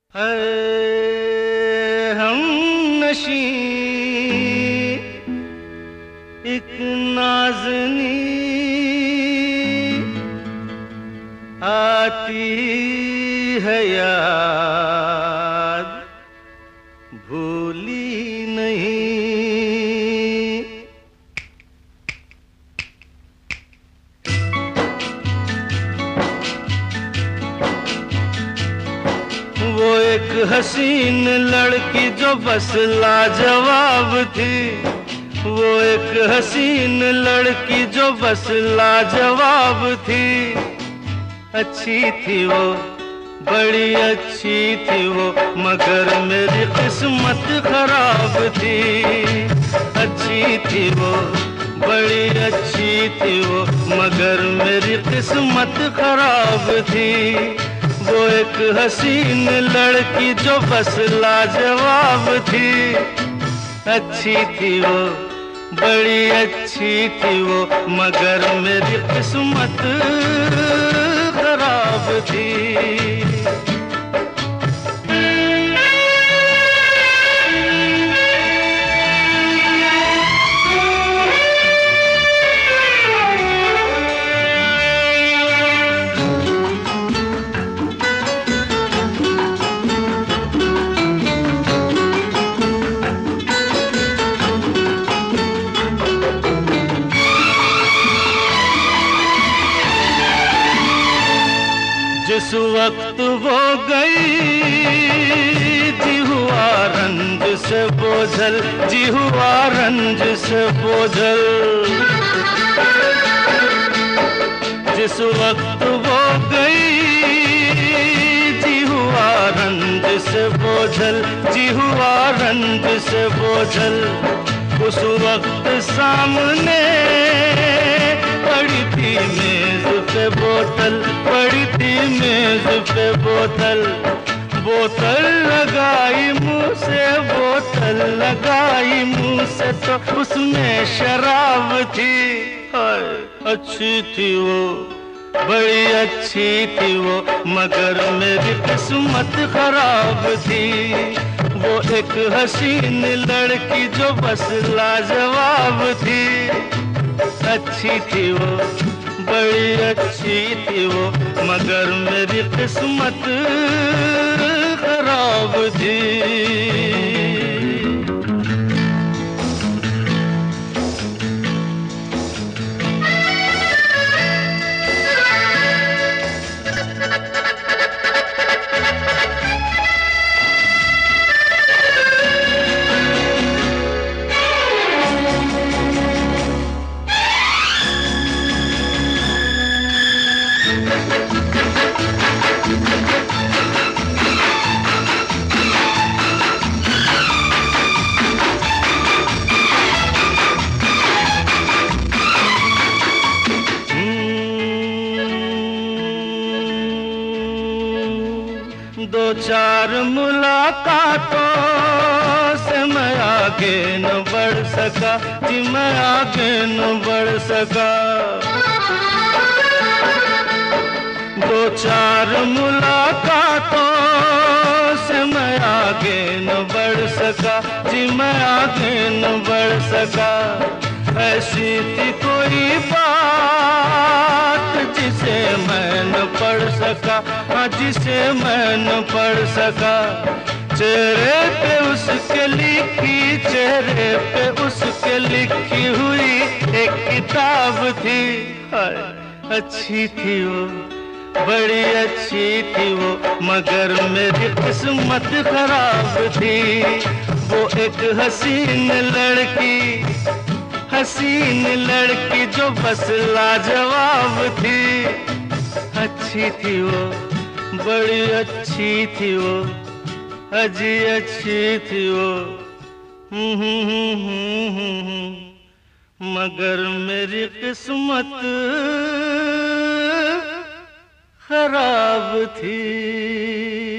है हम नशी एक नाज़नी आती है याद भूली नहीं। वो एक हसीन लड़की जो बस लाजवाब थी। वो एक हसीन लड़की जो बस लाजवाब थी। अच्छी थी वो, बड़ी अच्छी थी वो, मगर मेरी किस्मत खराब थी। अच्छी थी वो, बड़ी अच्छी थी वो, मगर मेरी किस्मत खराब थी। वो एक हसीन लड़की जो बस लाजवाब थी। अच्छी थी वो, बड़ी अच्छी थी वो, मगर मेरी किस्मत खराब थी। जिस वक्त वो गई जी हुआ रंज से बोझल, जी हुआ रंज से बोझल। जिस वक्त वो गई जी हुआ रंज से बोझल, जी हुआ रंज से बोझल। उस वक्त सामने पड़ी थी मेज पे बोतल, पड़ी थी मेज पे बोतल। बोतल लगाई मुंह से, बोतल लगाई मुंह से, तो उसमें शराब थी। अच्छी थी वो, बड़ी अच्छी थी वो, मगर मेरी किस्मत खराब थी। वो एक हसीन लड़की जो बस लाजवाब थी। अच्छी थी वो, बड़ी अच्छी थी वो, मगर मेरी किस्मत खराब थी। दो चार मुलाकातों से मैं आगे न बढ़ सका जी, मैं आगे न बढ़ सका। दो चार मुलाकातों से मैं आगे न बढ़ सका जी, मैं आगे न बढ़ सका। ऐसी थी कोई बात जिसे मैं न पढ़ सका, हाँ जिसे मैं न पढ़ सका। चेहरे पे उसके लिखी, चेहरे पे उसके लिखी हुई एक किताब थी। अच्छी थी वो, बड़ी अच्छी थी वो, मगर मेरी किस्मत खराब थी। वो एक हसीन लड़की, हसीन लड़की जो बस लाजवाब थी। अच्छी थी वो, बड़ी अच्छी थी वो, अजी अच्छी थी वो, मगर मेरी किस्मत खराब थी।